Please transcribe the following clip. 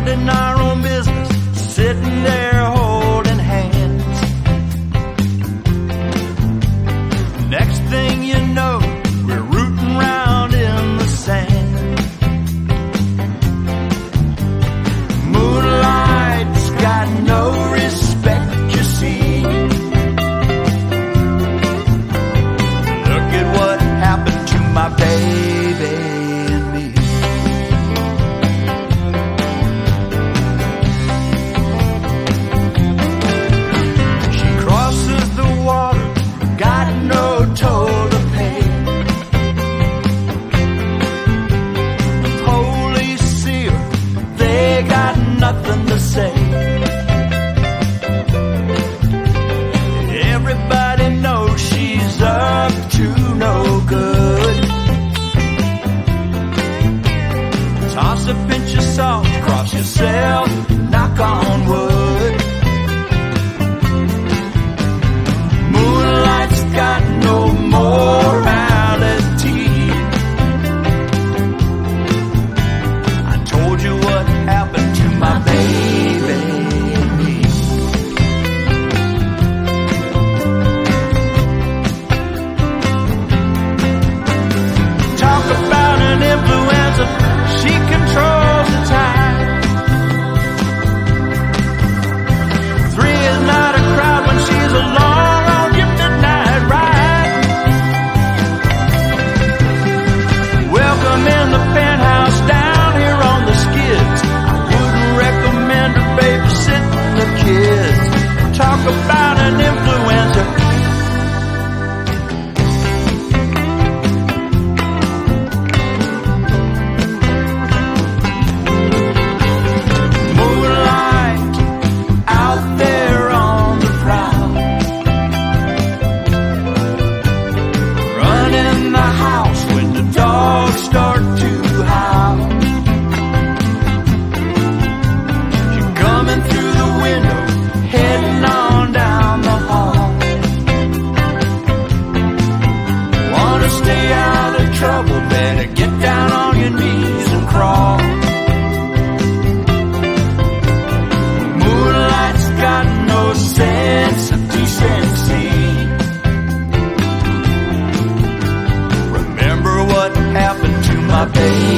minding our own business, sitting there holding hands. Next thing you know, we're rooting round in the sand. Moonlight's got no respect, you see. Look at what happened to my baby and me. She crosses the water, got no toll to pay. Police see her, they got nothing to say. Everybody knows she's up to no good. Toss a pinch of salt, cross yourself, knock on wood. Moonlight's got no morality. I told you what happened to my baby and me. Talk about an influencer, she controls the tide. Three is not a crowd when she's along on your midnight ride. Welcome in the penthouse down here on the skids. I wouldn't recommend her babysitting the kids. Talk about an influencer. Moonlight out there on the prowl, running the house when the dogs start to howl. You're coming through the window, heading on down the hall. Wanna stay out of trouble, better get down on your knees and crawl. Moonlight's got no sense of decency. Remember what happened to my baby